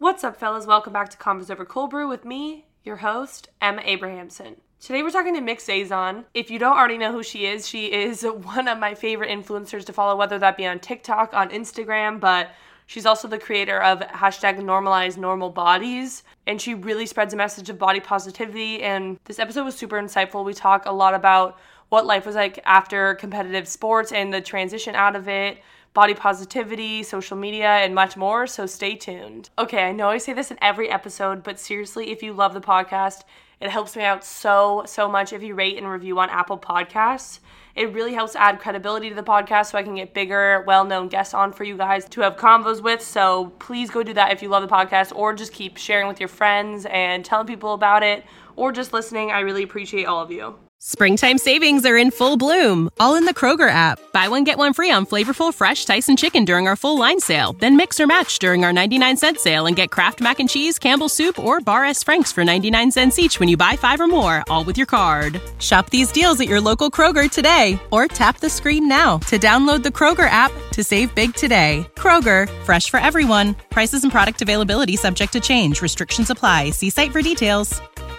What's up, fellas? Welcome back to Convos Over Cold Brew with me, your host, Emma Abrahamson. Today we're talking to Mick Zazon. If you don't already know who she is one of my favorite influencers to follow, whether that be on TikTok, on Instagram, but she's also the creator of hashtag Normalize Normal Bodies, and she really spreads a message of body positivity, and this episode was super insightful. We talk a lot about what life was like after competitive sports and the transition out of it, body positivity, social media, and much more, so stay tuned. Okay, I know I say this in every episode, but seriously, if you love the podcast, it helps me out so much if you rate and review on Apple Podcasts. It really helps add credibility to the podcast so I can get bigger, well-known guests on for you guys to have convos with, so please go do that if you love the podcast, or just keep sharing with your friends and telling people about it, or just listening. I really appreciate all of you. Springtime savings are in full bloom, all in the Kroger app. Buy one, get one free on flavorful, fresh Tyson chicken during our full line sale. Then mix or match during our 99-cent sale and get Kraft Mac and Cheese, Campbell's Soup, or Bar S. Frank's for 99 cents each when you buy 5 or more, all with your card. Shop these deals at your local Kroger today, or tap the screen now to download the Kroger app to save big today. Kroger, fresh for everyone. Prices and product availability subject to change. Restrictions apply. See site for details.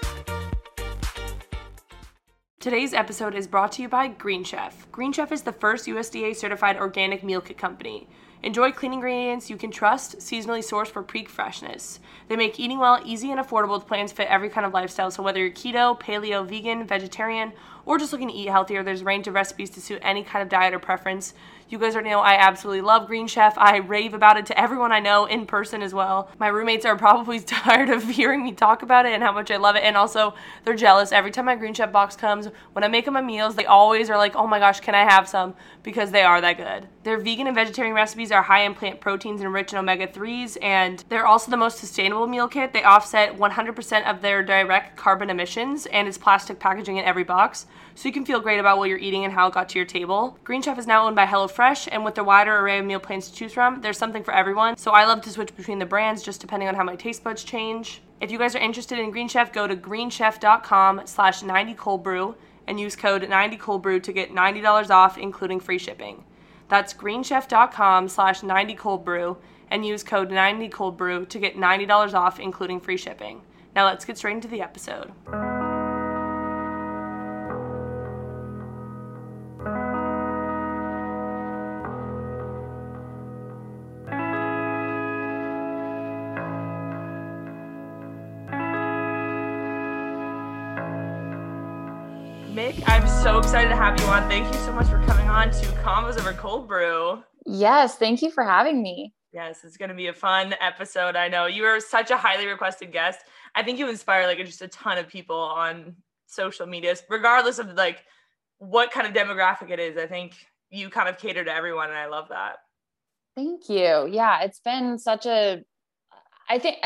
Today's episode is brought to you by Green Chef. Green Chef is the first USDA-certified organic meal kit company. Enjoy clean ingredients you can trust, seasonally sourced for peak freshness. They make eating well easy and affordable with plans fit every kind of lifestyle, so whether you're keto, paleo, vegan, vegetarian, or just looking to eat healthier, there's a range of recipes to suit any kind of diet or preference. You guys already know I absolutely love Green Chef. I rave about it to everyone I know in person as well. My roommates are probably tired of hearing me talk about it and how much I love it, and also they're jealous. Every time my Green Chef box comes, when I make them my meals, they always are like, oh my gosh, can I have some? Because they are that good. Their vegan and vegetarian recipes are high in plant proteins and rich in omega-3s, and they're also the most sustainable meal kit. They offset 100% of their direct carbon emissions, and it's plastic packaging in every box, so you can feel great about what you're eating and how it got to your table. Green Chef is now owned by HelloFresh, and with their wider array of meal plans to choose from, there's something for everyone. So I love to switch between the brands just depending on how my taste buds change. If you guys are interested in Green Chef, go to greenchef.com/90coldbrew and use code 90coldbrew to get $90 off, including free shipping. That's greenchef.com/90coldbrew and use code 90coldbrew to get $90 off, including free shipping. Now let's get straight into the episode. Mick, I'm so excited to have you on. Thank you so much for coming on to Convos Over Cold Brew. Yes, thank you for having me. Yes, it's going to be a fun episode. I know you are such a highly requested guest. I think you inspire just a ton of people on social media, regardless of what kind of demographic it is. I think you kind of cater to everyone, and I love that. Thank you. Yeah, it's been such I think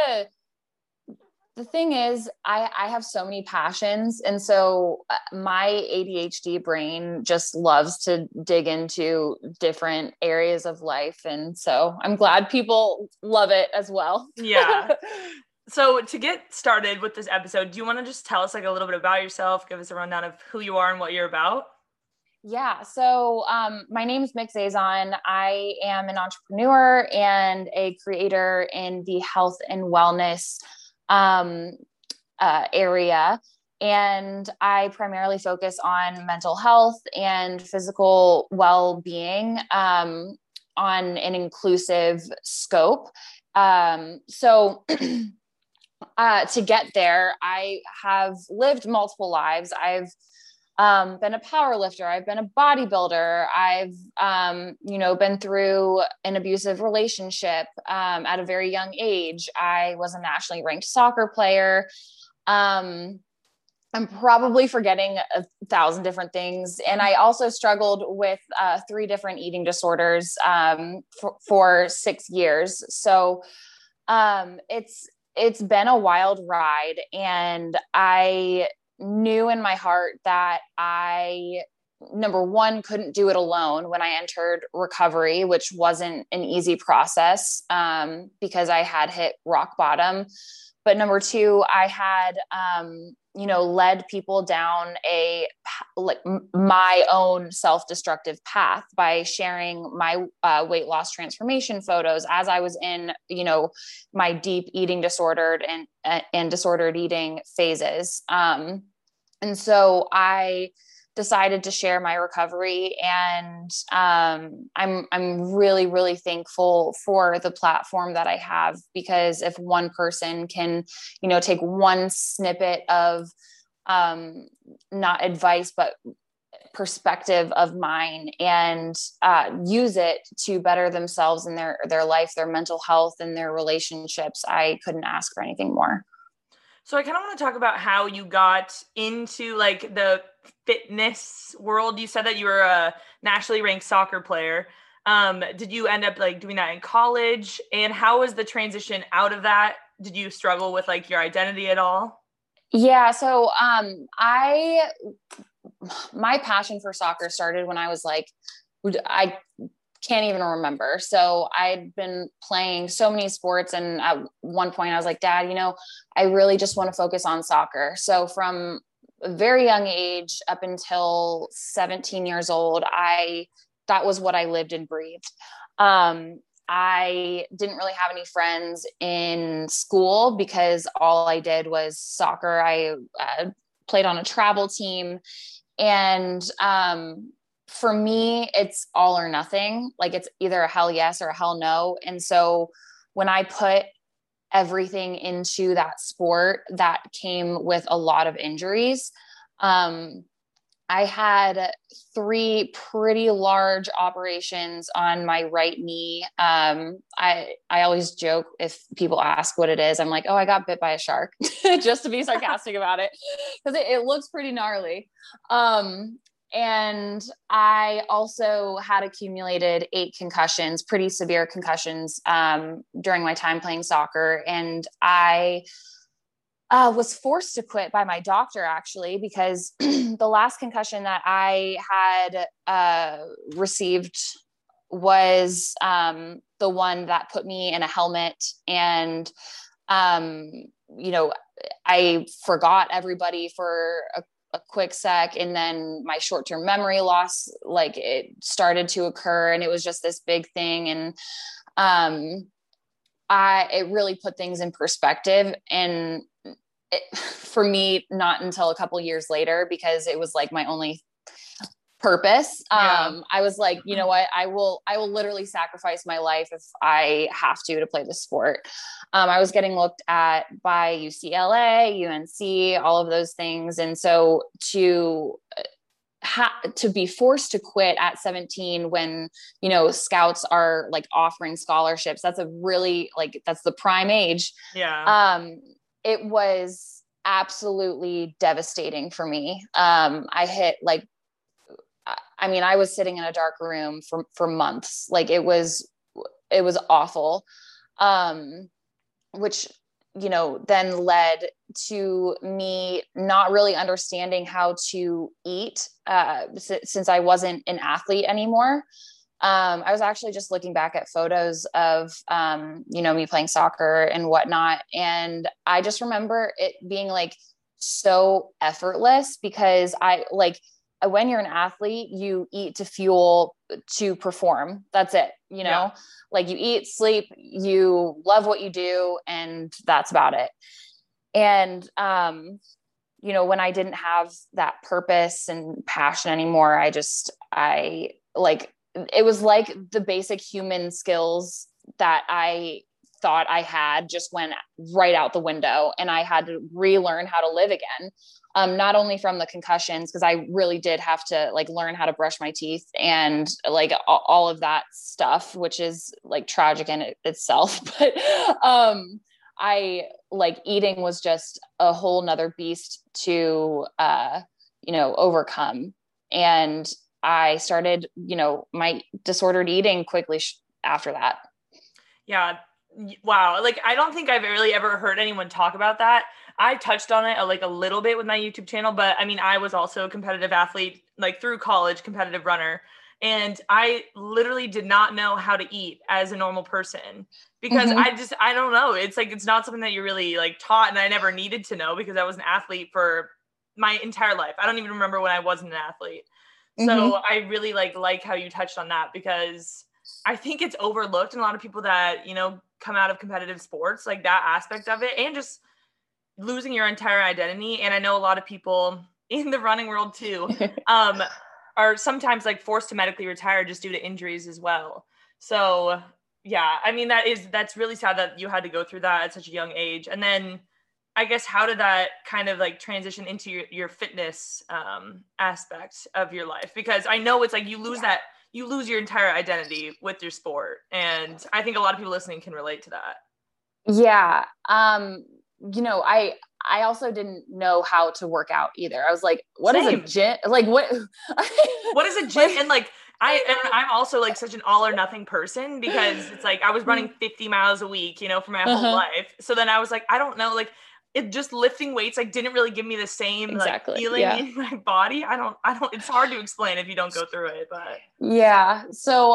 the thing is, I have so many passions. And so my ADHD brain just loves to dig into different areas of life. And so I'm glad people love it as well. Yeah. So to get started with this episode, do you want to just tell us a little bit about yourself? Give us a rundown of who you are and what you're about. Yeah. So my name is Mick Zazon. I am an entrepreneur and a creator in the health and wellness area. And I primarily focus on mental health and physical well-being, on an inclusive scope. So to get there, I have lived multiple lives. I've been a power lifter. I've been a bodybuilder. I've, been through an abusive relationship, at a very young age. I was a nationally ranked soccer player. I'm probably forgetting 1,000 different things. And I also struggled with, 3 different eating disorders, for 6 years. So, it's been a wild ride, and I knew in my heart that I, number one, couldn't do it alone when I entered recovery, which wasn't an easy process, because I had hit rock bottom. But number two, I had led people down my own self-destructive path by sharing my weight loss transformation photos as I was in, my deep eating disordered and disordered eating phases. And so I decided to share my recovery, and I'm really, really thankful for the platform that I have, because if one person can, take one snippet of not advice, but perspective of mine, and use it to better themselves in their life, their mental health, and their relationships, I couldn't ask for anything more. So I kind of want to talk about how you got into like the fitness world. You said that you were a nationally ranked soccer player. Did you end up like doing that in college? And how was the transition out of that? Did you struggle with like your identity at all? Yeah. So my passion for soccer started when I was like, I can't even remember. So I'd been playing so many sports. And at one point I was like, Dad, I really just want to focus on soccer. So from a very young age up until 17 years old, that was what I lived and breathed. I didn't really have any friends in school because all I did was soccer. I played on a travel team, and for me, it's all or nothing. Like it's either a hell yes or a hell no. And so when I put everything into that sport, that came with a lot of injuries. I had 3 pretty large operations on my right knee. I always joke if people ask what it is, I'm like, oh, I got bit by a shark, just to be sarcastic about it, because it looks pretty gnarly. And I also had accumulated 8 concussions, pretty severe concussions, during my time playing soccer. And I was forced to quit by my doctor, actually, because the last concussion that I had received was the one that put me in a helmet. And, I forgot everybody for a quick sec. And then my short-term memory loss, like it started to occur, and it was just this big thing. And it really put things in perspective. And for me, not until a couple years later, because it was like my only purpose. I was like, you know what, I will literally sacrifice my life if I have to play the sport. I was getting looked at by UCLA, UNC, all of those things. And so to be forced to quit at 17 when, scouts are like offering scholarships, that's that's the prime age. Yeah. It was absolutely devastating for me. I hit I was sitting in a dark room for months. Like it was awful. Which, then led to me not really understanding how to eat, since I wasn't an athlete anymore. I was actually just looking back at photos of, me playing soccer and whatnot. And I just remember it being like so effortless, because when you're an athlete, you eat to fuel, to perform. That's it. Yeah. Like you eat, sleep, you love what you do, and that's about it. And, when I didn't have that purpose and passion anymore, it was like the basic human skills that I thought I had just went right out the window, and I had to relearn how to live again. Not only from the concussions, because I really did have to learn how to brush my teeth and all of that stuff, which is tragic in itself. But I eating was just a whole nother beast to overcome. And I started, my disordered eating quickly after that. Yeah. Wow. I don't think I've really ever heard anyone talk about that. I touched on it a little bit with my YouTube channel, but I was also a competitive athlete, through college, competitive runner. And I literally did not know how to eat as a normal person. because I don't know. It's like, it's not something that you're really like taught, and I never needed to know because I was an athlete for my entire life. I don't even remember when I wasn't an athlete. So I really like how you touched on that, because I think it's overlooked in a lot of people that, you know, come out of competitive sports, like that aspect of it, and just losing your entire identity. And I know a lot of people in the running world too, are sometimes like forced to medically retire just due to injuries as well. So yeah, I mean, that's really sad that you had to go through that at such a young age. And then I guess, how did that kind of like transition into your fitness aspect of your life? Because I know it's like you lose your entire identity with your sport. And I think a lot of people listening can relate to that. Yeah. You know, I also didn't know how to work out either. I was like, what is a gym? Like what is a gym? And like, I'm also like such an all or nothing person, because it's like, I was running 50 miles a week, you know, for my whole life. So then I was like, I don't know, like it just lifting weights, like didn't really give me the same like feeling in my body. I don't, it's hard to explain if you don't go through it, but. Yeah. So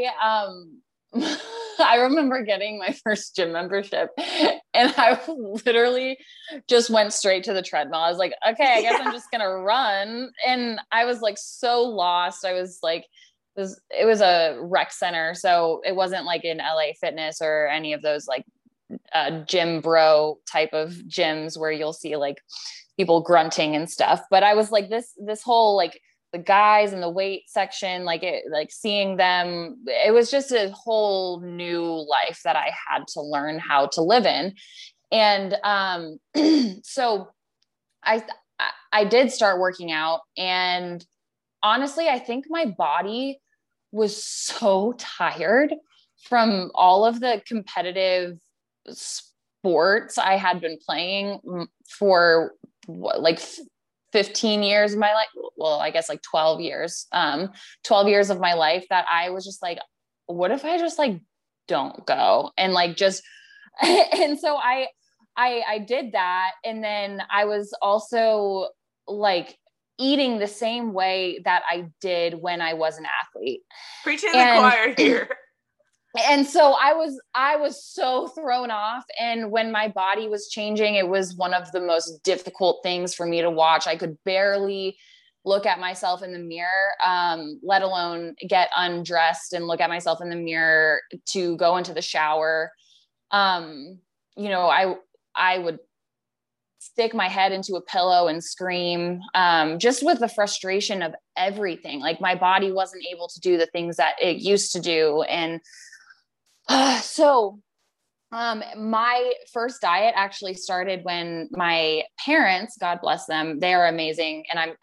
I remember getting my first gym membership, and I literally just went straight to the treadmill. I was like, okay, I guess I'm just going to run. And I was like, so lost. I was like, it was a rec center. So it wasn't like in LA Fitness or any of those like gym bro type of gyms where you'll see like people grunting and stuff. But I was like, this whole, like, the guys in the weight section, like seeing them, it was just a whole new life that I had to learn how to live in. And, so I did start working out, and honestly, I think my body was so tired from all of the competitive sports I had been playing for like 15 years of my life. Well, I guess like 12 years of my life, that I was just like, what if I just like don't go and like just, and so I did that. And then I was also like eating the same way that I did when I was an athlete. Preaching to the choir here. And so I was so thrown off. And when my body was changing, it was one of the most difficult things for me to watch. I could barely look at myself in the mirror, let alone get undressed and look at myself in the mirror to go into the shower. You know, I would stick my head into a pillow and scream, just with the frustration of everything. Like my body wasn't able to do the things that it used to do. And so my first diet actually started when my parents, God bless them, they are amazing. And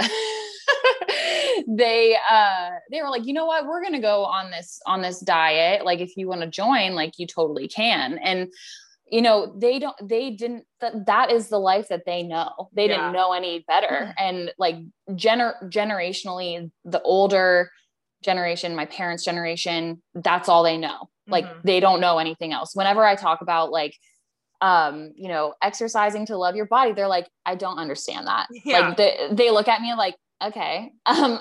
they were like, you know what, we're going to go on this diet. Like, if you want to join, like, you totally can. And, you know, that is the life that they know. They didn't know any better. And like generationally, the older generation, my parents' generation, that's all they know. Like, they don't know anything else. Whenever I talk about like, you know, exercising to love your body, they're like, I don't understand that. Like they look at me like, okay.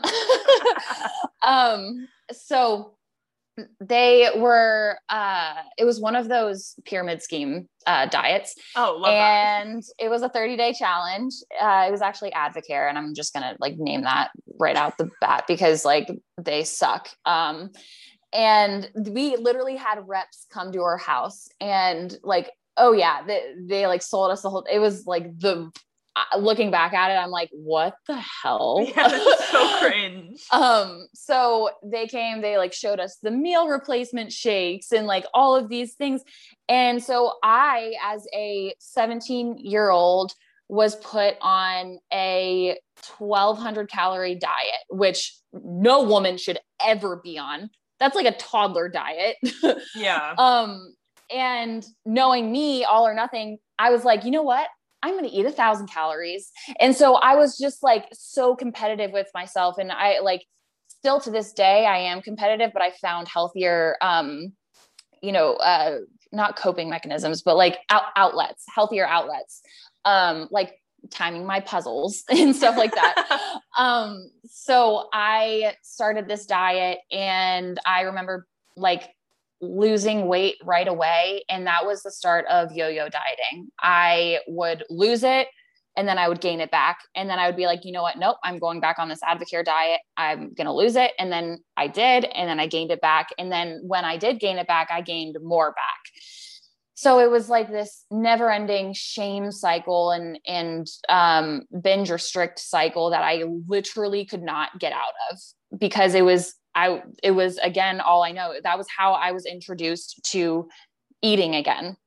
So they were, it was one of those pyramid scheme, diets. Oh, love and that. It was a 30-day challenge. It was actually Advocare, and I'm just going to like name that right out the bat because like they suck. And we literally had reps come to our house and like, oh yeah, they like sold us the whole, it was like looking back at it, I'm like, what the hell? Yeah, this is so cringe. So they came, they like showed us the meal replacement shakes and like all of these things. And so I, as a 17-year-old, was put on a 1,200 calorie diet, which no woman should ever be on. That's like a toddler diet. Yeah. And knowing me, all or nothing, I was like, you know what? I'm going to eat 1,000 calories. And so I was just like so competitive with myself. And I like, still to this day, I am competitive, but I found healthier, you know, not coping mechanisms, but like outlets, healthier outlets, like timing my puzzles and stuff like that. So I started this diet, and I remember like losing weight right away. And that was the start of yo-yo dieting. I would lose it and then I would gain it back. And then I would be like, you know what? Nope, I'm going back on this Advocare diet. I'm going to lose it. And then I did, and then I gained it back. And then when I did gain it back, I gained more back. So it was like this never ending shame cycle and binge restrict cycle that I literally could not get out of, because it was again, all I know. That was how I was introduced to eating again.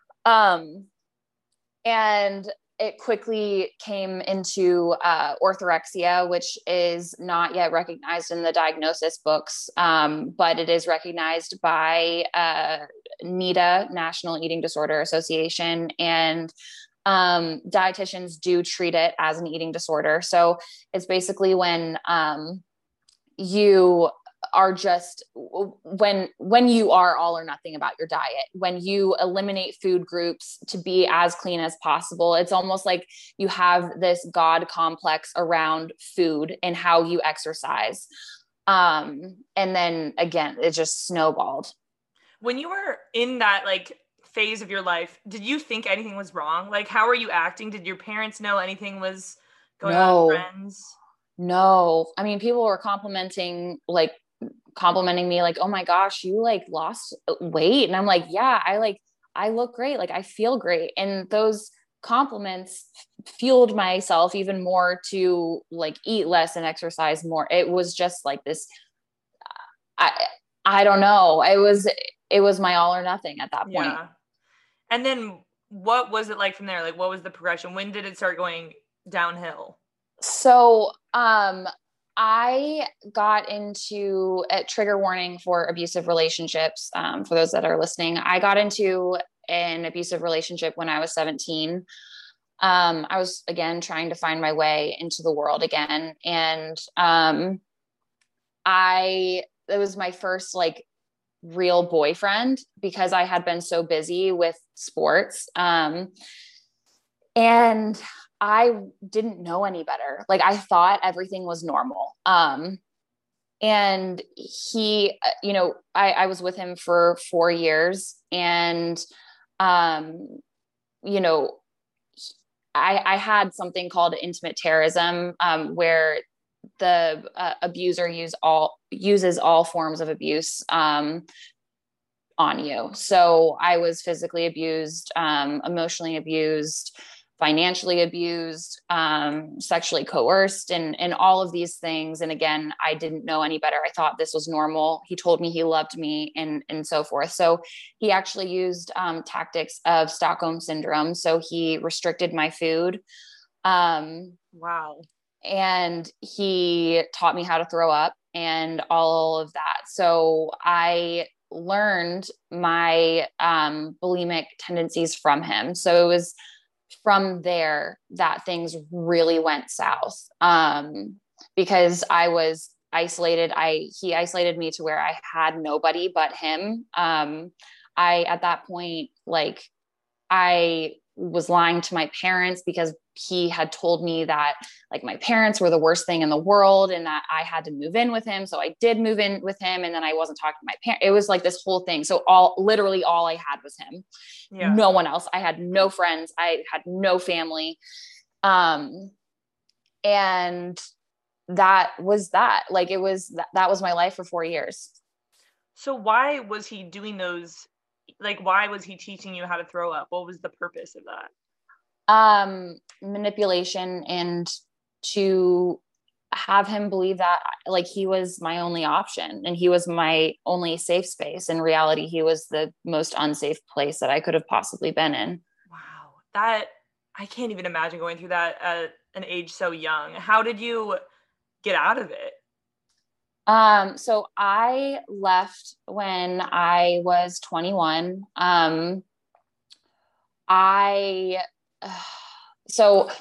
And it quickly came into orthorexia, which is not yet recognized in the diagnosis books, but it is recognized by NEDA, National Eating Disorder Association, and dietitians do treat it as an eating disorder. So it's basically when you are just when you are all or nothing about your diet, when you eliminate food groups to be as clean as possible. It's almost like you have this God complex around food and how you exercise. And then again, it just snowballed. When you were in that like phase of your life, did you think anything was wrong? Like, how were you acting? Did your parents know anything was going on with friends? No. I mean, people were complimenting me like, oh my gosh, you like lost weight. And I'm like, yeah, I look great. Like I feel great. And those compliments fueled myself even more to like eat less and exercise more. It was just like this, I don't know. It was my all or nothing at that point. Yeah. And then what was it like from there? Like, what was the progression? When did it start going downhill? So, I got into a trigger warning for abusive relationships. For those that are listening, I got into an abusive relationship when I was 17. I was again trying to find my way into the world again. And, it was my first like real boyfriend because I had been so busy with sports. And I didn't know any better. Like I thought everything was normal. And he, I was with him for 4 years and, I had something called intimate terrorism, where the abuser uses all forms of abuse, on you. So I was physically abused, emotionally abused, financially abused, sexually coerced, and all of these things. And again, I didn't know any better. I thought this was normal. He told me he loved me and so forth. So he actually used tactics of Stockholm syndrome. So he restricted my food. Wow. And he taught me how to throw up and all of that. So I learned my bulimic tendencies from him. So it was from there that things really went south, because I was isolated. He isolated me to where I had nobody but him. At that point, like I was lying to my parents because he had told me that like my parents were the worst thing in the world and that I had to move in with him. So I did move in with him, and then I wasn't talking to my parents. It was like this whole thing. So literally all I had was him. Yeah. No one else. I had no friends. I had no family. And that was that. Like it was, that was my life for 4 years. So why was he doing those? Like, why was he teaching you how to throw up? What was the purpose of that? Manipulation, and to have him believe that like he was my only option and he was my only safe space. In reality, he was the most unsafe place that I could have possibly been in. Wow. I can't even imagine going through that at an age so young. How did you get out of it? So I left when I was 21. So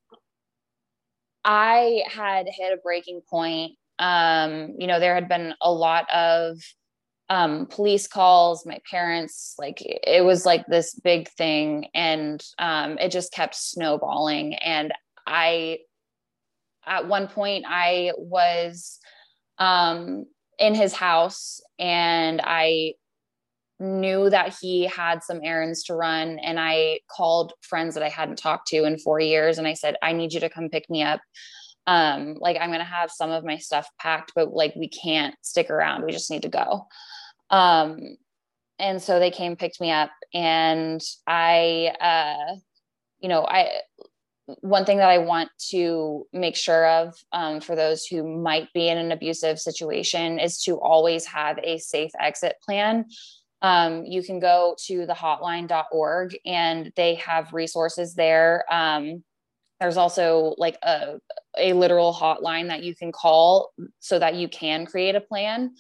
I had hit a breaking point. There had been a lot of police calls. My parents, like it was like this big thing, and it just kept snowballing. And at one point I was in his house, and I knew that he had some errands to run, and I called friends that I hadn't talked to in 4 years. And I said, I need you to come pick me up. Like, I'm going to have some of my stuff packed, but like, we can't stick around. We just need to go. And so they came, picked me up, and one thing that I want to make sure of, for those who might be in an abusive situation, is to always have a safe exit plan. You can go to the hotline.org and they have resources there. There's also like a literal hotline that you can call so that you can create a plan.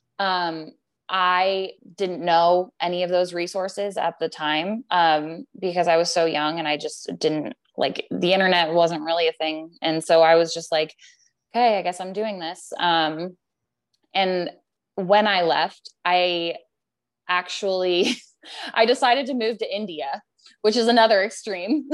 I didn't know any of those resources at the time, because I was so young and I just didn't, like, the internet wasn't really a thing. And so I was just like, okay, I guess I'm doing this. And when I left, I decided to move to India, which is another extreme.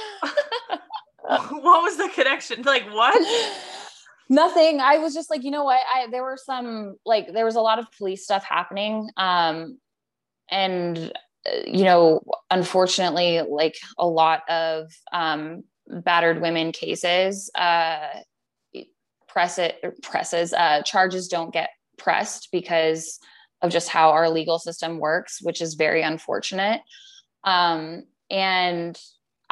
What was the connection? Like, what? Nothing. I was just like, you know what? There was a lot of police stuff happening. And unfortunately, like, a lot of, battered women cases, charges don't get pressed because of just how our legal system works, which is very unfortunate. And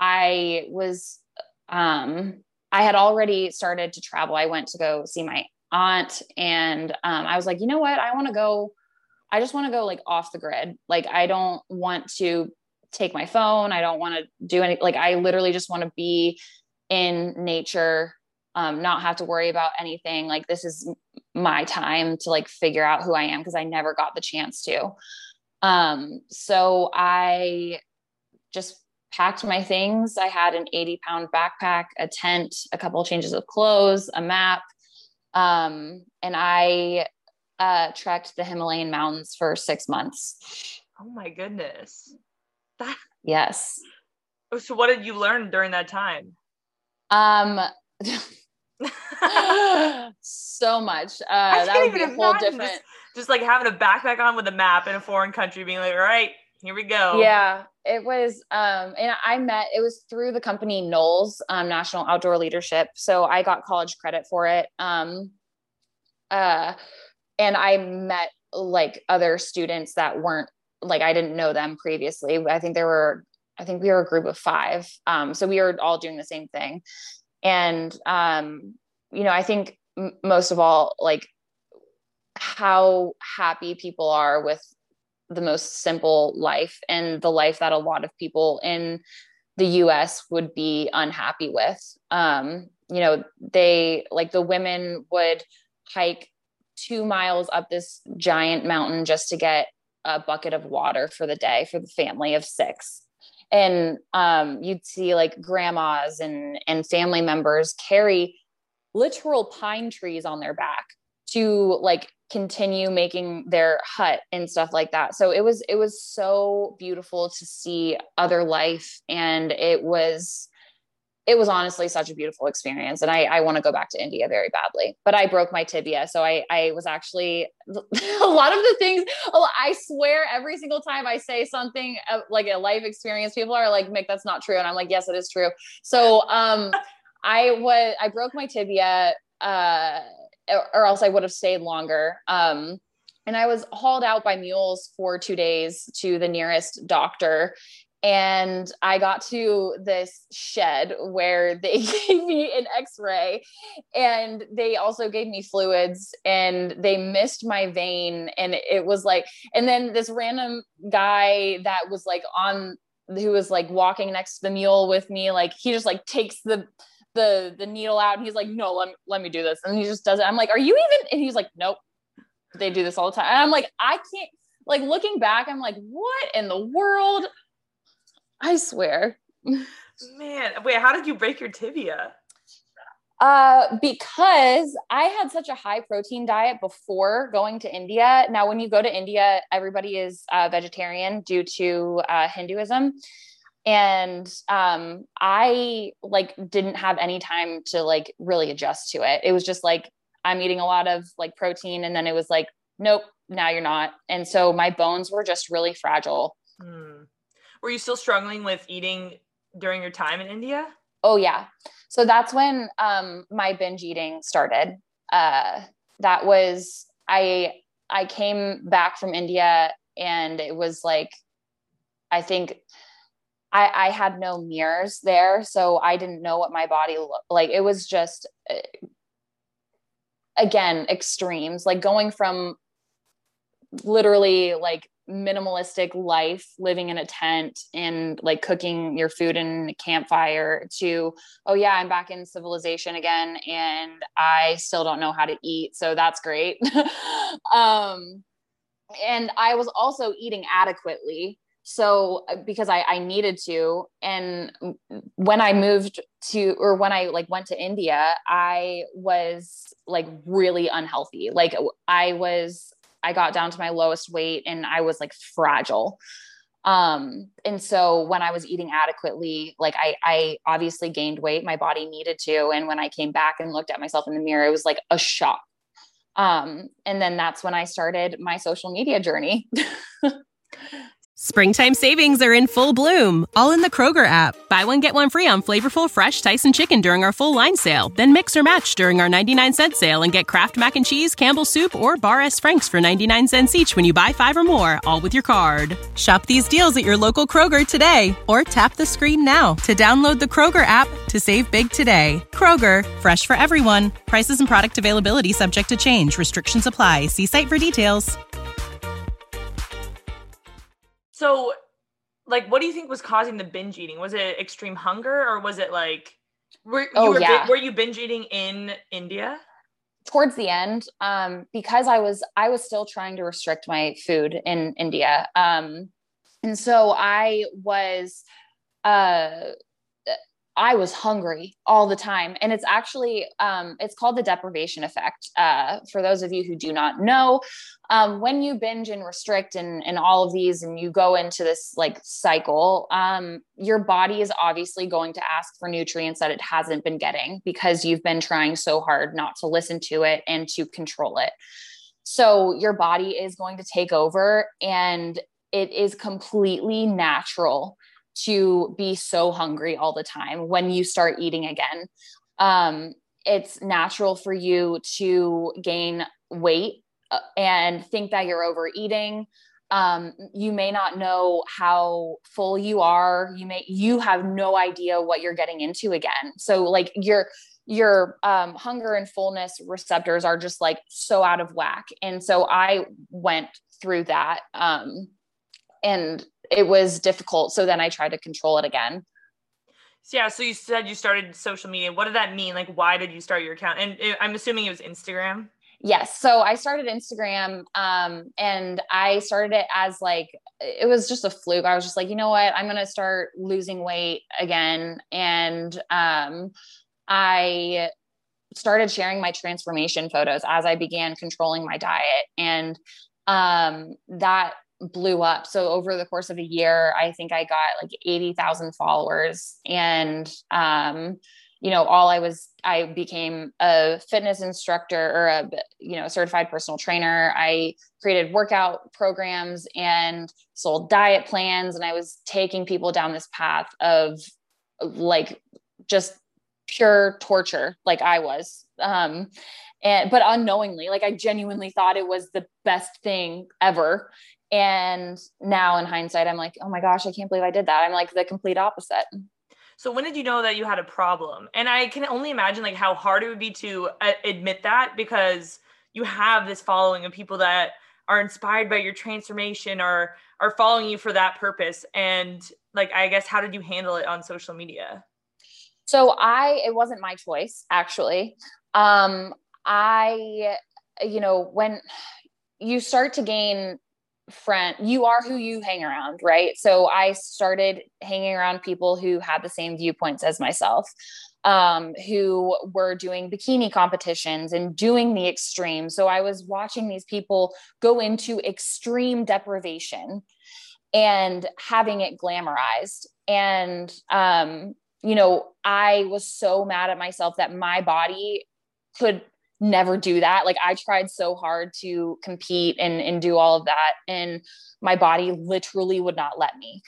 I had already started to travel. I went to go see my aunt, and I was like, you know what? I just want to go like off the grid. Like, I don't want to take my phone. I don't want to do any, like, I literally just want to be in nature, not have to worry about anything. Like, this is my time to like figure out who I am, because I never got the chance to. So I just packed my things. I had an 80-pound backpack, a tent, a couple of changes of clothes, a map. And I trekked the Himalayan mountains for 6 months. Oh my goodness. Yes. So what did you learn during that time? So much. That would be a whole different, just like having a backpack on with a map in a foreign country, being like, all right, here we go. Yeah, it was, and it was through the company Knowles, National Outdoor Leadership. So I got college credit for it. And I met like other students that weren't, like, I didn't know them previously. I think we were a group of 5. So we were all doing the same thing. And, I think most of all, like, how happy people are with the most simple life, and the life that a lot of people in the US would be unhappy with. They, like, the women would hike 2 miles up this giant mountain just to get a bucket of water for the day for the family of 6. And you'd see like grandmas and family members carry literal pine trees on their back to like continue making their hut and stuff like that. So it was so beautiful to see other life. And it was honestly such a beautiful experience. And I want to go back to India very badly, but I broke my tibia. So I was actually a lot of the things, I swear every single time I say something like a life experience, people are like, Mick, that's not true. And I'm like, yes, it is true. So, I broke my tibia, or else I would have stayed longer. And I was hauled out by mules for 2 days to the nearest doctor. And I got to this shed where they gave me an X-ray, and they also gave me fluids, and they missed my vein. And it was like, and then this random guy that was like who was like walking next to the mule with me, like, he just like takes the needle out, and he's like, no, let me do this. And he just does it. I'm like, are you even? And he's like, nope, they do this all the time. And I'm like, I can't, like, looking back, I'm like, what in the world? I swear. Man, wait, how did you break your tibia? Because I had such a high protein diet before going to India. Now, when you go to India, everybody is vegetarian due to Hinduism. And I like didn't have any time to like really adjust to it. It was just like, I'm eating a lot of like protein. And then it was like, nope, now you're not. And so my bones were just really fragile. Were you still struggling with eating during your time in India? Oh yeah. So that's when my binge eating started. That was, I came back from India, and it was like, I think I had no mirrors there. So I didn't know what my body looked like. It was just, again, extremes, like going from literally like minimalistic life, living in a tent and like cooking your food in a campfire, to, oh yeah, I'm back in civilization again and I still don't know how to eat. So that's great. And I was also eating adequately. So because I needed to. And when I moved to, or when I like went to India, I was like really unhealthy. Like I got down to my lowest weight and I was like fragile. And so when I was eating adequately, like I obviously gained weight, my body needed to. And when I came back and looked at myself in the mirror, it was like a shock. And then that's when I started my social media journey. Springtime savings are in full bloom, all in the Kroger app. Buy one, get one free on flavorful, fresh Tyson chicken during our full line sale. Then mix or match during our 99-cent sale and get Kraft Mac and Cheese, Campbell's Soup, or Bar S. Frank's for 99 cents each when you buy 5 or more, all with your card. Shop these deals at your local Kroger today, or tap the screen now to download the Kroger app to save big today. Kroger, fresh for everyone. Prices and product availability subject to change. Restrictions apply. See site for details. So, like, what do you think was causing the binge eating? Was it extreme hunger, or was it like, were you binge eating in India? Towards the end, because I was still trying to restrict my food in India. And so I was hungry all the time. And it's actually, it's called the deprivation effect. For those of you who do not know, when you binge and restrict and all of these, and you go into this like cycle, your body is obviously going to ask for nutrients that it hasn't been getting because you've been trying so hard not to listen to it and to control it. So your body is going to take over, and it is completely natural to be so hungry all the time when you start eating again. It's natural for you to gain weight and think that you're overeating. You may not know how full you are. You have no idea what you're getting into again. So like your hunger and fullness receptors are just like so out of whack. And so I went through that. And it was difficult. So then I tried to control it again. Yeah. So you said you started social media. What did that mean? Like, why did you start your account? And I'm assuming it was Instagram. Yes. So I started Instagram, and I started it as like, it was just a fluke. I was just like, you know what, I'm going to start losing weight again. And, I started sharing my transformation photos as I began controlling my diet. And, that blew up. So over the course of a year, I think I got like 80,000 followers. And, I became a fitness instructor, or a certified personal trainer. I created workout programs and sold diet plans. And I was taking people down this path of like just pure torture, like I was, but unknowingly, like I genuinely thought it was the best thing ever. And now in hindsight, I'm like, oh my gosh, I can't believe I did that. I'm like the complete opposite. So when did you know that you had a problem? And I can only imagine like how hard it would be to admit that, because you have this following of people that are inspired by your transformation or are following you for that purpose. And like, I guess, how did you handle it on social media? So it wasn't my choice, actually. When you start to gain you are who you hang around, right? So I started hanging around people who had the same viewpoints as myself, who were doing bikini competitions and doing the extreme. So I was watching these people go into extreme deprivation and having it glamorized. And, I was so mad at myself that my body could never do that. Like I tried so hard to compete and do all of that. And my body literally would not let me.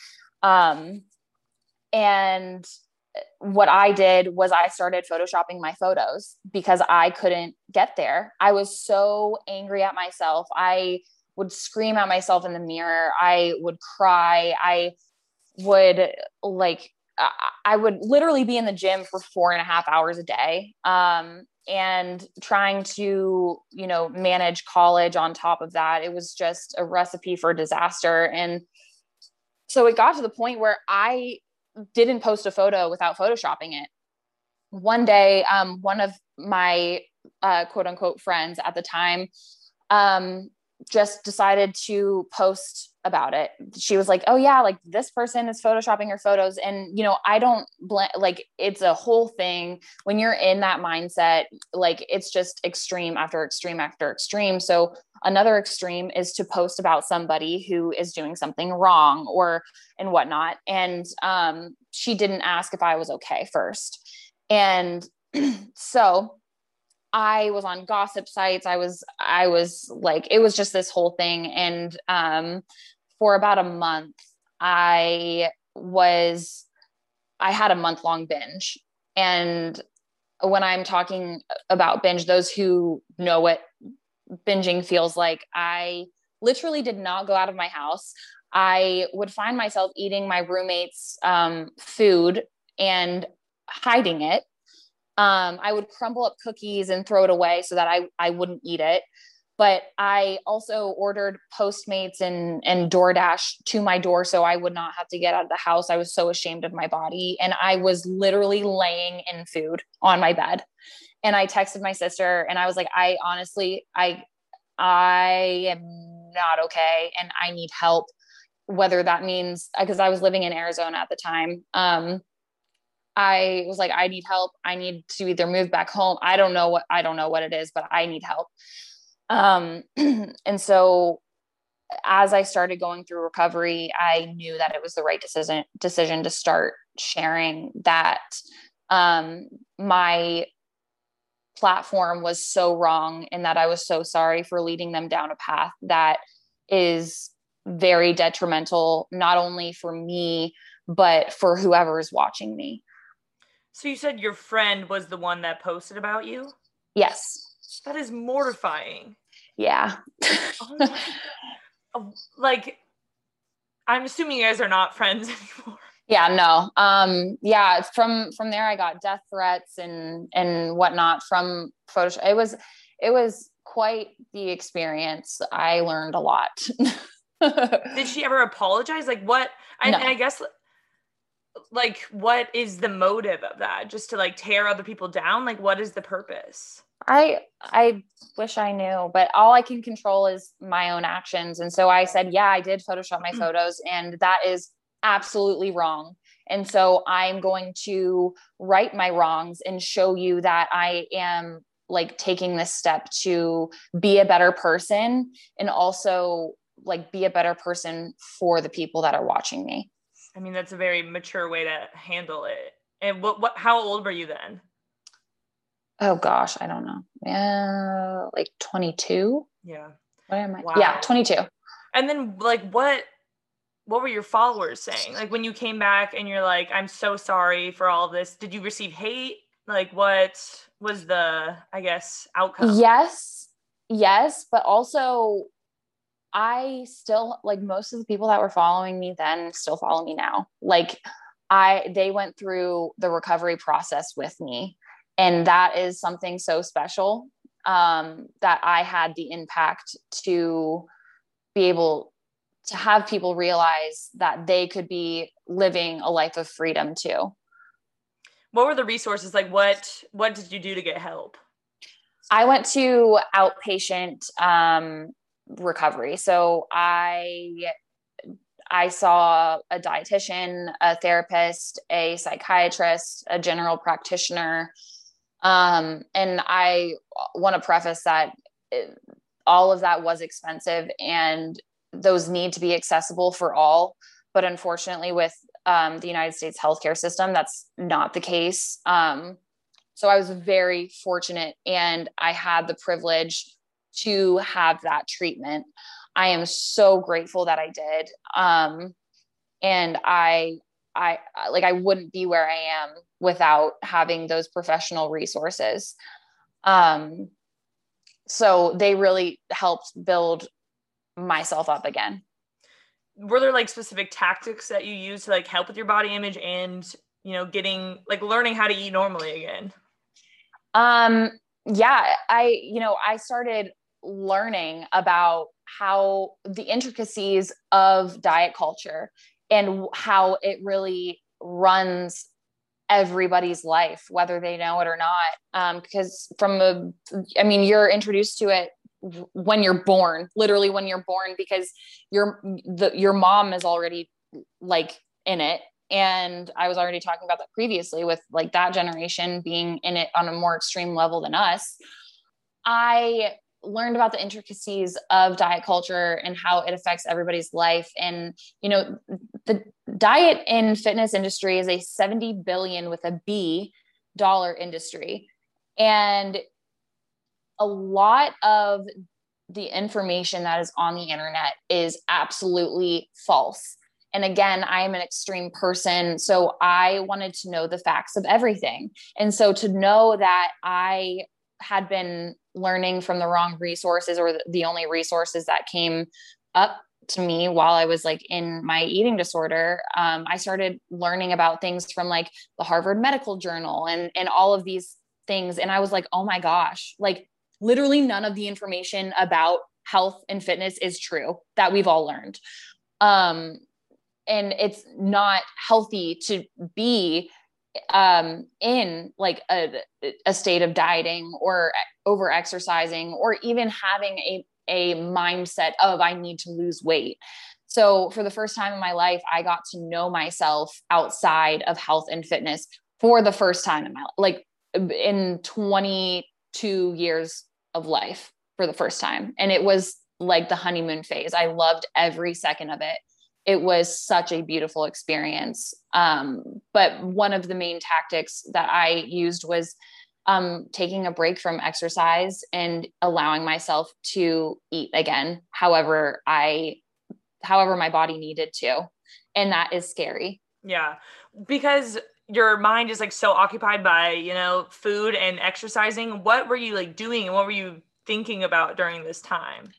And what I did was I started photoshopping my photos because I couldn't get there. I was so angry at myself. I would scream at myself in the mirror. I would cry. Would like, I would literally be in the gym for 4.5 hours a day. And trying to, manage college on top of that, it was just a recipe for disaster. And so it got to the point where I didn't post a photo without photoshopping it. One day, one of my quote unquote friends at the time, just decided to post about it. She was like, oh yeah, like this person is photoshopping her photos. And, I don't like, it's a whole thing when you're in that mindset, like it's just extreme after extreme after extreme. So another extreme is to post about somebody who is doing something wrong and whatnot. And, she didn't ask if I was okay first. And so I was on gossip sites. I was like, it was just this whole thing. And, for about a month, I had a month-long binge. And when I'm talking about binge, those who know what binging feels like, I literally did not go out of my house. I would find myself eating my roommate's, food and hiding it. I would crumble up cookies and throw it away so that I wouldn't eat it. But I also ordered Postmates and DoorDash to my door so I would not have to get out of the house. I was so ashamed of my body. And I was literally laying in food on my bed. And I texted my sister and I was like, I honestly am not okay. And I need help, whether that means, because I was living in Arizona at the time. I was like, I need help. I need to either move back home. I don't know what it is, but I need help. And so as I started going through recovery, I knew that it was the right decision to start sharing that, my platform was so wrong and that I was so sorry for leading them down a path that is very detrimental, not only for me, but for whoever is watching me. So you said your friend was the one that posted about you? Yes. That is mortifying. Yeah. Like, I'm assuming you guys are not friends anymore. Yeah, no. Yeah, from there I got death threats and whatnot from Photoshop. It was quite the experience. I learned a lot. Did she ever apologize? Like what? No. And I guess like what is the motive of that? Just to like tear other people down? Like what is the purpose? I wish I knew, but all I can control is my own actions. And so I said, yeah, I did Photoshop my photos and that is absolutely wrong. And so I'm going to right my wrongs and show you that I am like taking this step to be a better person and also like be a better person for the people that are watching me. I mean, that's a very mature way to handle it. And how old were you then? Oh gosh, I don't know. Like 22. Yeah. What am I? Wow. Yeah, 22. And then like, what were your followers saying? Like when you came back and you're like, I'm so sorry for all of this. Did you receive hate? Like what was the, I guess, outcome? Yes. But also I still like most of the people that were following me then still follow me now. Like they went through the recovery process with me. And that is something so special, that I had the impact to be able to have people realize that they could be living a life of freedom too. What were the resources? Like what did you do to get help? I went to outpatient recovery. So I saw a dietitian, a therapist, a psychiatrist, a general practitioner. And I want to preface that all of that was expensive and those need to be accessible for all. But unfortunately with the United States healthcare system, that's not the case. So I was very fortunate, and I had the privilege to have that treatment. I am so grateful that I did. And I wouldn't be where I am without having those professional resources. So they really helped build myself up again. Were there like specific tactics that you used to like help with your body image and, getting like learning how to eat normally again? Yeah, I started learning about how the intricacies of diet culture and how it really runs everybody's life, whether they know it or not. Because you're introduced to it when you're born, literally when you're born, because your mom is already like in it. And I was already talking about that previously with like that generation being in it on a more extreme level than us. I learned about the intricacies of diet culture and how it affects everybody's life. And, the diet and fitness industry is a 70 billion with a B dollar industry. And a lot of the information that is on the internet is absolutely false. And again, I am an extreme person, so I wanted to know the facts of everything. And so to know that I had been learning from the wrong resources, or the only resources that came up to me while I was like in my eating disorder, I started learning about things from like the Harvard Medical Journal and all of these things. And I was like, oh my gosh, like literally none of the information about health and fitness is true that we've all learned. And it's not healthy to be in like a state of dieting or over exercising, or even having a mindset of I need to lose weight. So for the first time in my life, I got to know myself outside of health and fitness for the first time in my life, like in 22 years of life for the first time. And it was like the honeymoon phase. I loved every second of it. It was such a beautiful experience. But one of the main tactics that I used was taking a break from exercise and allowing myself to eat again, however my body needed to. And that is scary. Yeah. Because your mind is like so occupied by, food and exercising. What were you like doing and what were you thinking about during this time?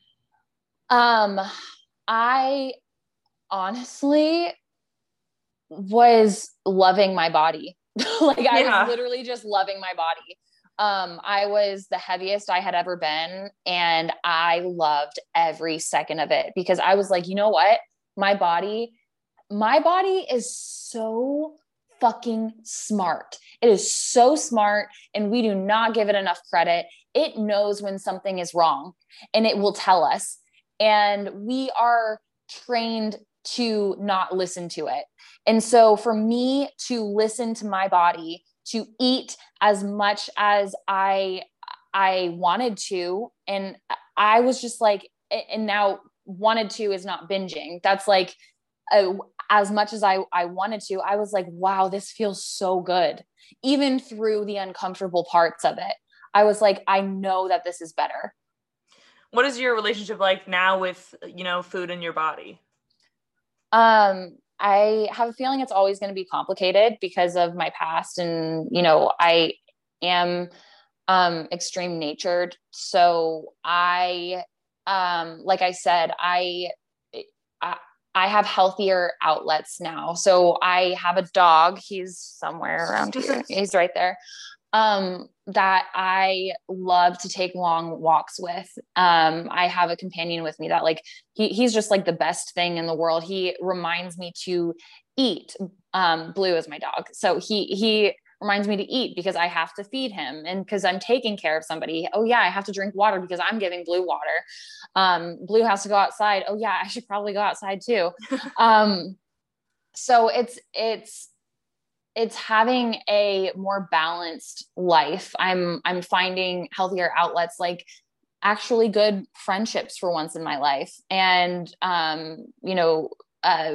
I honestly was loving my body. I was literally just loving my body. I was the heaviest I had ever been, and I loved every second of it because I was like, you know what? My body is so fucking smart. It is so smart, and we do not give it enough credit. It knows when something is wrong, and it will tell us. And we are trained to not listen to it. And so for me to listen to my body, to eat as much as I wanted to, and I was just like, and now wanted to is not binging. That's like, as much as I wanted to, I was like, wow, this feels so good. Even through the uncomfortable parts of it, I was like, I know that this is better. What is your relationship like now with, food in your body? I have a feeling it's always going to be complicated because of my past, and, I am, extreme natured. So like I said, I have healthier outlets now. So I have a dog. He's somewhere around here. He's right there. That I love to take long walks with. I have a companion with me that like, he's just like the best thing in the world. He reminds me to eat. Blue is my dog. So he reminds me to eat because I have to feed him, and because I'm taking care of somebody. Oh yeah, I have to drink water because I'm giving Blue water. Blue has to go outside. Oh yeah, I should probably go outside too. So it's having a more balanced life. I'm finding healthier outlets, like actually good friendships for once in my life. And,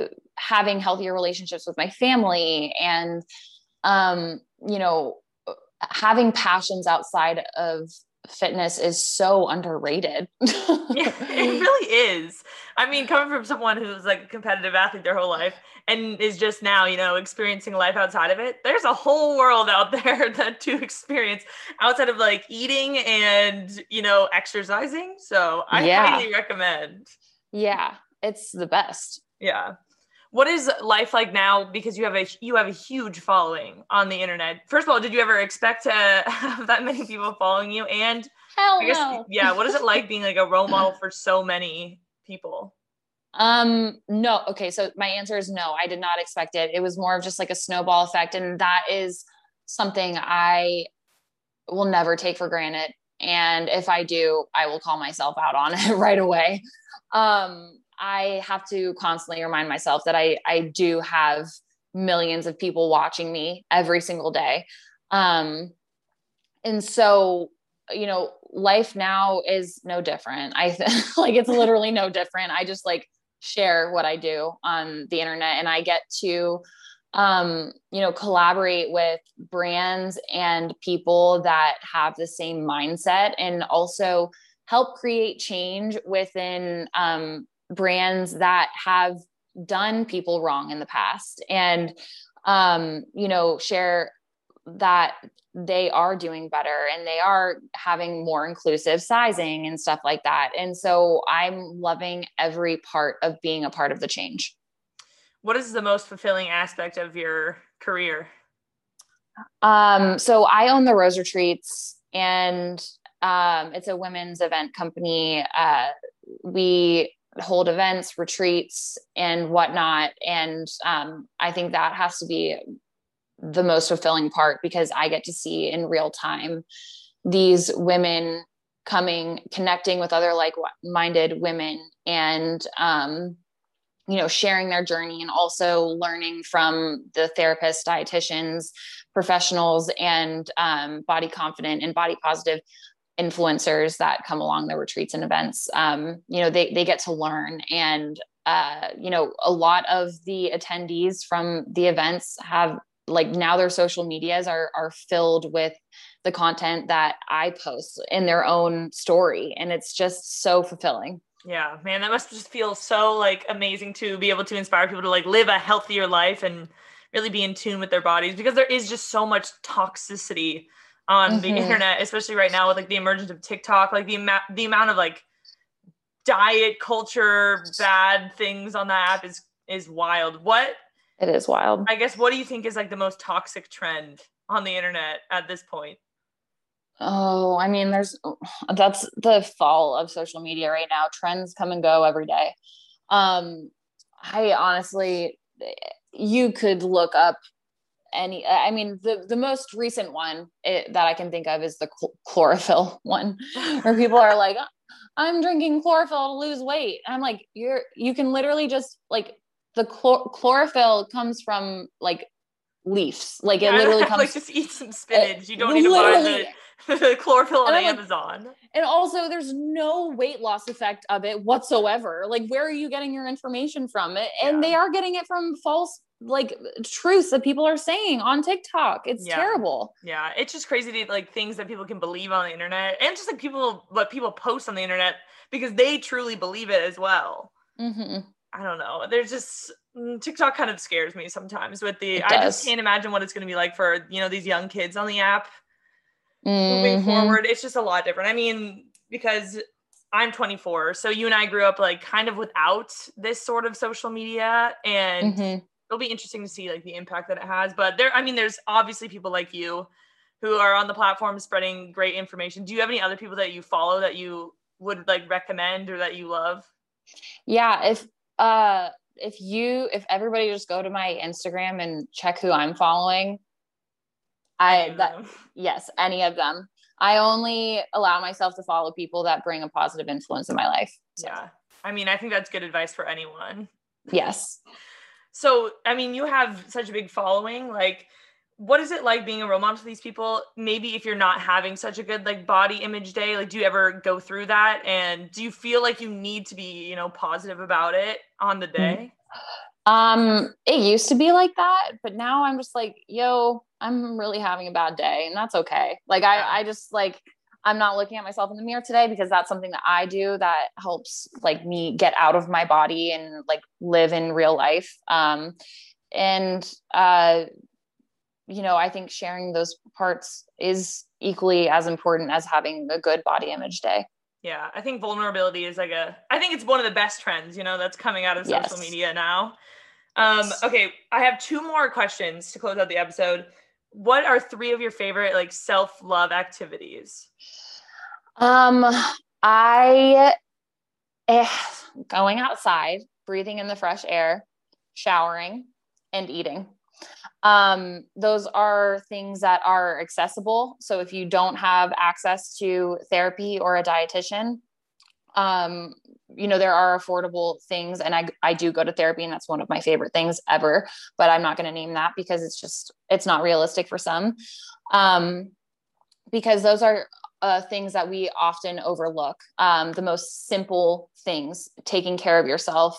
having healthier relationships with my family, and, having passions outside of fitness is so underrated. Yeah, it really is. I mean, coming from someone who's like a competitive athlete their whole life and is just now, experiencing life outside of it, there's a whole world out there to experience outside of like eating and, exercising. So I highly recommend. Yeah, it's the best. Yeah. What is life like now? Because you have a huge following on the internet. First of all, did you ever expect to have that many people following you? And Hell I guess, no. yeah, what is it like being like a role model for so many people? No. Okay. So my answer is no, I did not expect it. It was more of just like a snowball effect. And that is something I will never take for granted. And if I do, I will call myself out on it right away. I have to constantly remind myself that I do have millions of people watching me every single day. And so, life now is no different. Like, it's literally no different. I just like share what I do on the internet, and I get to, collaborate with brands and people that have the same mindset, and also help create change within, brands that have done people wrong in the past, and, share that they are doing better and they are having more inclusive sizing and stuff like that. And so I'm loving every part of being a part of the change. What is the most fulfilling aspect of your career? So I own the Rose Retreats, and it's a women's event company. We hold events, retreats, and whatnot. And I think that has to be the most fulfilling part, because I get to see in real time these women connecting with other like-minded women, and sharing their journey, and also learning from the therapists, dietitians, professionals, and body confident and body positive influencers that come along the retreats and events. They get to learn, and a lot of the attendees from the events have, like, now their social medias are filled with the content that I post in their own story. And it's just so fulfilling. Yeah, man, that must just feel so like amazing to be able to inspire people to like live a healthier life and really be in tune with their bodies, because there is just so much toxicity on the internet, especially right now with like the emergence of TikTok, like the amount of like diet culture, bad things on that app is wild. It is wild. I guess, what do you think is like the most toxic trend on the internet at this point? Oh, I mean, that's the fall of social media right now. Trends come and go every day. I honestly, you could look up the most recent one that I can think of is the chlorophyll one, where people are like, I'm drinking chlorophyll to lose weight. And I'm like, you can literally just like, the chlorophyll comes from like leaves. Like, it literally comes like, just eat some spinach. You don't need to buy the chlorophyll on Amazon. Like, and also there's no weight loss effect of it whatsoever. Like, where are you getting your information from? And they are getting it from false like truths that people are saying on TikTok. It's terrible. Yeah. It's just crazy to like things that people can believe on the internet, and just like what people post on the internet because they truly believe it as well. I don't know. There's just TikTok kind of scares me sometimes with I just can't imagine what it's going to be like for, these young kids on the app moving forward. It's just a lot different. I mean, because I'm 24, so you and I grew up like kind of without this sort of social media, and it'll be interesting to see like the impact that it has. But there's obviously people like you who are on the platform spreading great information. Do you have any other people that you follow that you would like recommend or that you love? Yeah. If everybody just go to my Instagram and check who I'm following, yes, any of them. I only allow myself to follow people that bring a positive influence in my life. So. Yeah. I think that's good advice for anyone. Yes. So, you have such a big following. Like, what is it like being a role model to these people? Maybe if you're not having such a good like body image day, like, do you ever go through that? And do you feel like you need to be, positive about it on the day? It used to be like that, but now I'm just like, yo, I'm really having a bad day, and that's okay. Like, I just like, I'm not looking at myself in the mirror today because that's something that I do that helps like me get out of my body and like live in real life. And I think sharing those parts is equally as important as having a good body image day. Yeah, I think vulnerability is I think it's one of the best trends, that's coming out of social media now. Okay, I have 2 more questions to close out the episode. What are 3 of your favorite like self-love activities? Going outside, breathing in the fresh air, showering, and eating. Those are things that are accessible. So if you don't have access to therapy or a dietitian, there are affordable things, and I do go to therapy, and that's one of my favorite things ever, but I'm not going to name that because it's not realistic for some. Because those are things that we often overlook. The most simple things, taking care of yourself,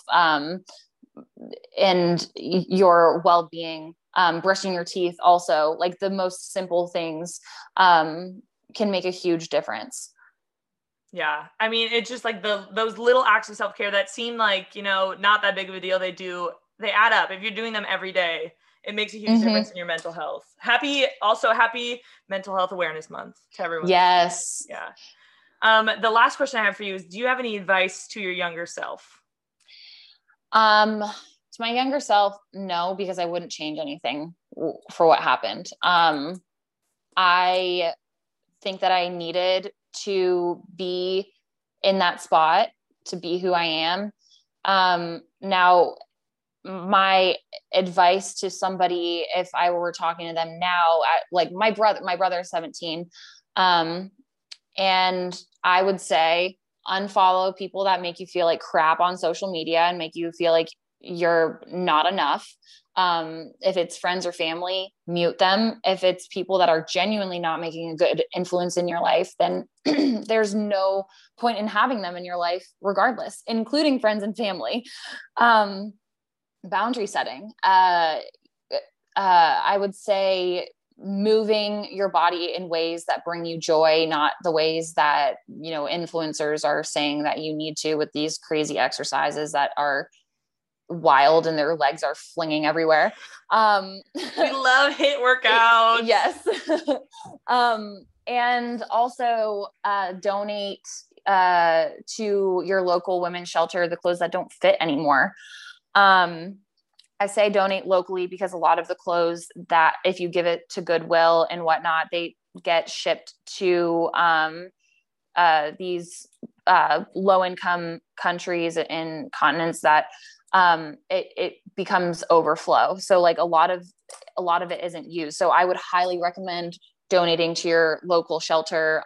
and your well-being, brushing your teeth, also like the most simple things, can make a huge difference. Yeah. I mean, it's just like those little acts of self-care that seem like, not that big of a deal. They add up. If you're doing them every day, it makes a huge difference in your mental health. Happy Mental Health Awareness Month to everyone. Yes. Yeah. The last question I have for you is, do you have any advice to your younger self? To my younger self, no, because I wouldn't change anything for what happened. I think that I needed to be in that spot to be who I am. Now, my advice to somebody, if I were talking to them now, like my brother is 17. And I would say unfollow people that make you feel like crap on social media and make you feel like you're not enough. If it's friends or family, mute them. If it's people that are genuinely not making a good influence in your life, then there's no point in having them in your life regardless, including friends and family. Boundary setting. I would say moving your body in ways that bring you joy, not the ways that, influencers are saying that you need to, with these crazy exercises that are wild and their legs are flinging everywhere. We love HIIT workouts. Yes. And also donate to your local women's shelter the clothes that don't fit anymore. I say donate locally because a lot of the clothes that if you give it to Goodwill and whatnot, they get shipped to these low-income countries and continents that it becomes overflow. So like a lot of it isn't used. So I would highly recommend donating to your local shelter,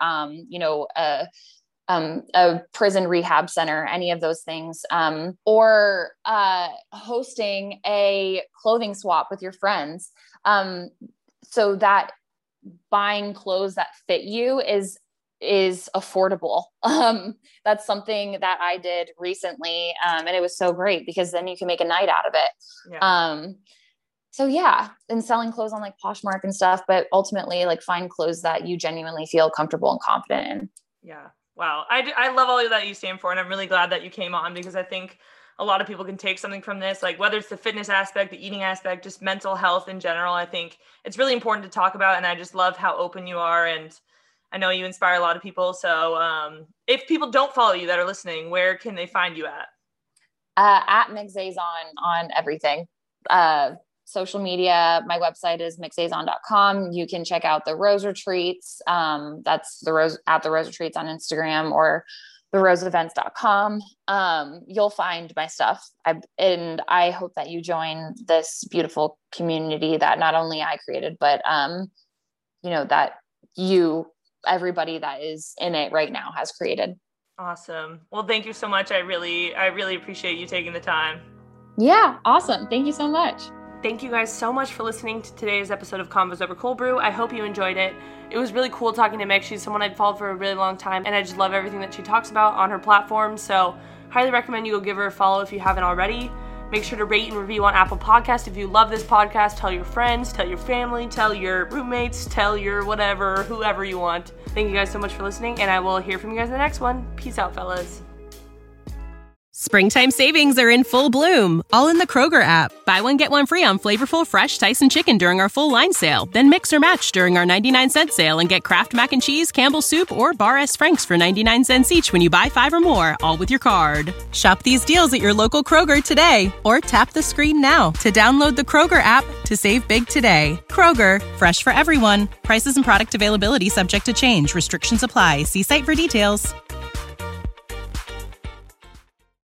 a prison rehab center, any of those things, or hosting a clothing swap with your friends, so that buying clothes that fit you is affordable. That's something that I did recently, and it was so great because then you can make a night out of it. Yeah. So yeah, and selling clothes on like Poshmark and stuff, but ultimately like find clothes that you genuinely feel comfortable and confident in. Yeah. Wow. I love all that you stand for, and I'm really glad that you came on because I think a lot of people can take something from this, like whether it's the fitness aspect, the eating aspect, just mental health in general. I think it's really important to talk about, and I just love how open you are, and I know you inspire a lot of people. So if people don't follow you that are listening, where can they find you at? At Mixazon on everything. Social media. My website is mixazon.com. You can check out the Rose Retreats. That's the Rose Retreats on Instagram, or theroseevents.com. You'll find my stuff. And I hope that you join this beautiful community that not only I created, but, that everybody that is in it right now has created. Awesome. Well, thank you so much. I really appreciate you taking the time. Yeah. Awesome. Thank you so much. Thank you guys so much for listening to today's episode of Convos Over Cold Brew. I hope you enjoyed it. It was really cool talking to Meg. She's someone I've followed for a really long time, and I just love everything that she talks about on her platform. So highly recommend you go give her a follow if you haven't already. Make sure to rate and review on Apple Podcasts. If you love this podcast, tell your friends, tell your family, tell your roommates, tell your whatever, whoever you want. Thank you guys so much for listening, and I will hear from you guys in the next one. Peace out, fellas. Springtime savings are in full bloom, all in the Kroger app. Buy one, get one free on flavorful fresh Tyson chicken during our full line sale. Then mix or match during our 99-cent sale and get Kraft Mac and Cheese, Campbell's Soup, or Bar S. Frank's for 99 cents each when you buy 5 or more, all with your card. Shop these deals at your local Kroger today, or tap the screen now to download the Kroger app to save big today. Kroger, fresh for everyone. Prices and product availability subject to change. Restrictions apply. See site for details.